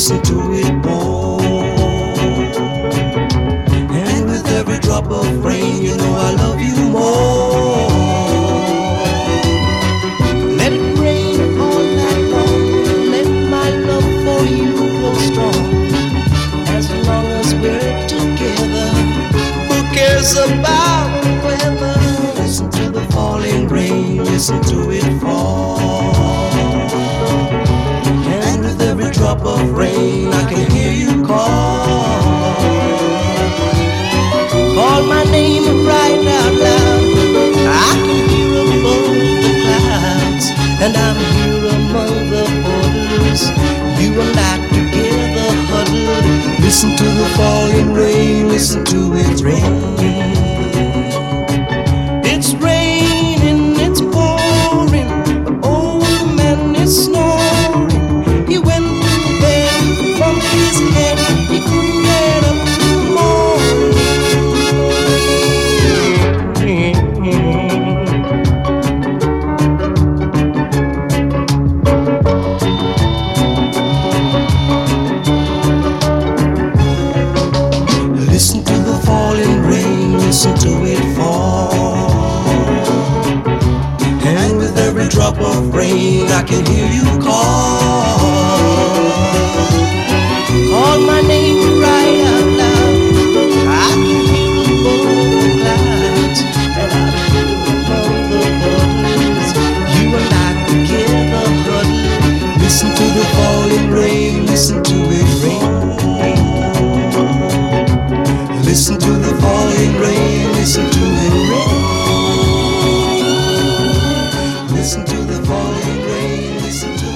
listen to it pour. And with every drop of rain, you know I love you more. Let it rain all night long, let my love for you grow strong. As long as we're together, who cares about the weather? Listen to the falling rain, listen to it fall. And with every drop of rain, I can hear you call. Call my name right out loud. I can hear above the clouds, and I'm here among the borders. You and I together huddled. Listen to the falling rain, listen to it rain. It's raining, it's pouring, but oh, the man is snoring. He went to bed, bumped his head, he couldn't get up till morning. Listen to the falling rain, listen to it fall. And with every drop of rain, I can hear you call. Call my name right out loud. I can hear above the clouds, and I'm here among the borders. You and I together huddled. Listen to the falling rain, listen to it rain. Listen to the falling rain, listen to it rain. Listen to the falling rain, listen to